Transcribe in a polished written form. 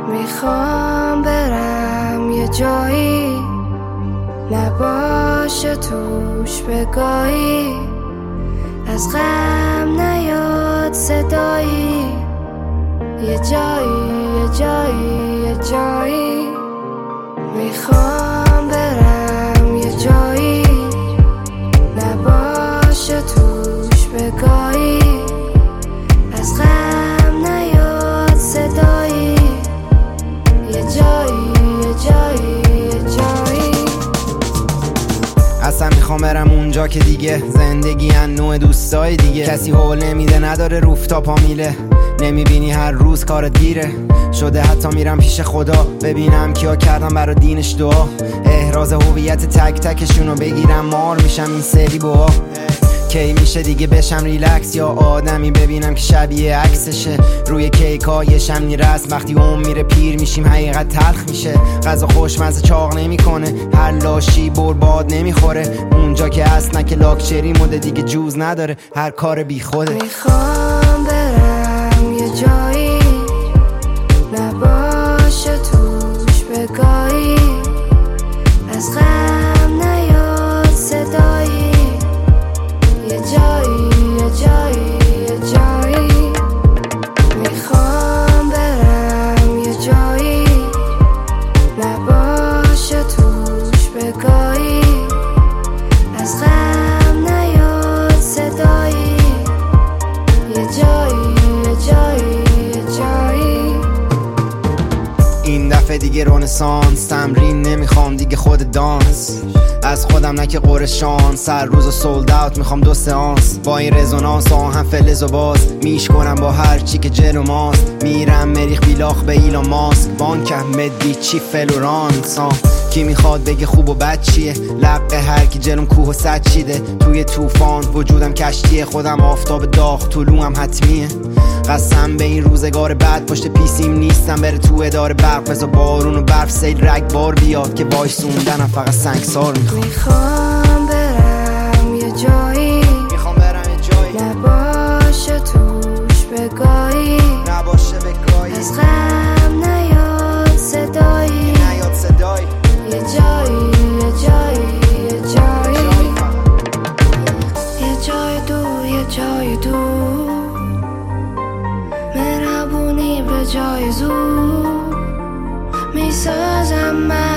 میخوام برم یه جایی نباشه توش بگاهی، از غم نیاد صدایی، یه جایی میخوام برم یه جایی نباشه توش بگاهی، از غم نیاد صدایی، یه جایی اصلا میخوام برم اونجا که دیگه زندگی ان نوع دوستای دیگه، کسی حول نمیده نداره روفتاپا میله، نمیبینی هر روز کارت دیره شده، حتی میرم پیش خدا ببینم کیا کردم برا دینش دعا، احراز هویت تک تکشونو بگیرم مار میشم این سری با کی میشه دیگه بشم ریلکس، یا آدمی ببینم که شبیه عکسشه روی کیکا یه شمنی رسم، وقتی اون میره پیر میشیم حقیقت تلخ میشه، غذا خوشمزه چاق نمیکنه، هر لاشی برباد نمیخوره، اونجا که اصلا که لاکچری مده دیگه جوز نداره، هر کار بی خوده. میخوام برم یه جایی نباشه توش بگاهی، از غم نیاد صدایی، یه جایی میخوام برم یه جایی نباشه توش بگاهی، از غم نیاد صدایی، یه جایی این دفعه دیگه رنسانس تمرین نمیخوام دیگه خود دانس، از خودم نه که قرشانس، هر روز سولد اوت میخوام 2 سئانس، با این رزونانس آهن فلز و باز میش کنم با هر چی که جلو ماست، میرم مریخ بیلاخ به ایلان ماسک، بانکم مدی چی فلورانس، کی میخواد بگه خوب و بد چیه، لقه هر کی جلوم کوه و سد چیده، توی طوفان وجودم کشتیه، خودم آفتاب داغ طلوعم حتمیه، قسم به این روزگار بعد پشت پیسیم نیستم بره تو اداره برق، بذار بارون و برف سیل رگبار بیاد که وایسوندنم فقط سنگسار میخوام برم یه جایی نباشه توش بگاهی، از غم نیاد صدایی، یه جایی یه جای دور مهربونی به جای زور میسازم من